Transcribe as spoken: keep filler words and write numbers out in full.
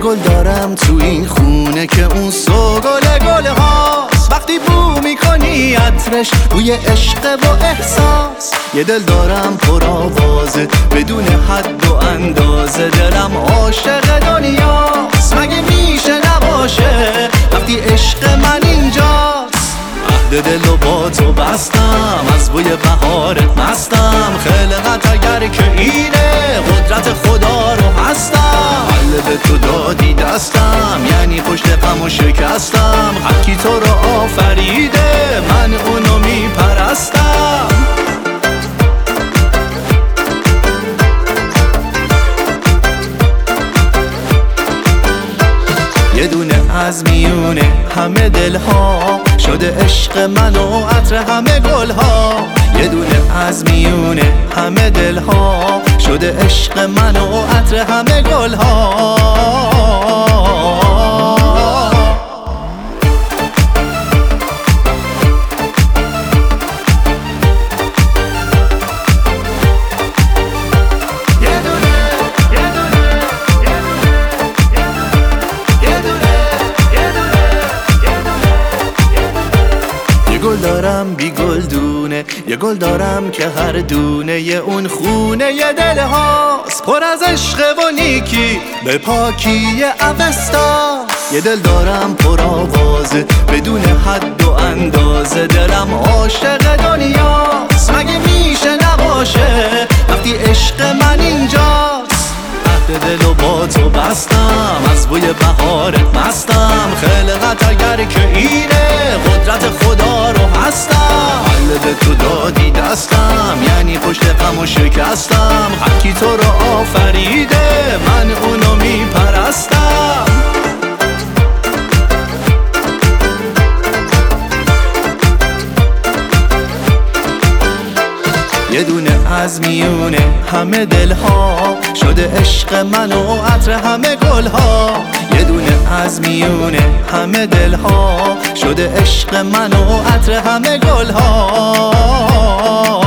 گل دارم تو این خونه که اون سوگل گل هاست، وقتی بو میکنی عطرش بوی عشق و احساس. یه دل دارم پر آوازه بدون حد و اندازه، دلم عاشق دنیاست، مگه میشه نباشه وقتی عشق من اینجاست. عهد دل و با تو بستم، از بوی بهارت مستم، خلقت اگر که اینه قدرت خدا رو هستم. قلب تو دادی دستم، یعنی پشت غم و شکستم، هرکی تو رو آفریده من اونو میپرستم. یه دونه از میونه همه دلها شده عشق من و عطر همه گلها. یه دونه از میونه همه دلها شده عشق من و عطر همه گلها. گل دارم بی گل دونه، یه گل دارم که هر دونه یه اون خونه یه دل هاست، پر از عشق و نیکی به پاکی اوستا. یه دل دارم پر آوازه بدون حد و اندازه، دلم عاشق دنیاست، مگه میشه نباشه وقتی عشق من اینجاست. عهد دل و با تو بستم، از بوی بهارت مستم، خلقت اگر که اینه قدرت خدا رو هستم. قلب تو دادی دستم، یعنی پشت غم و شکستم، هرکی تو رو آفریده من اونو میپرستم. یه دونه از میونه همه دلها شده عشق من و عطر همه گلها. یه دونه از میونه همه دلها شده عشق من و عطر همه گلها.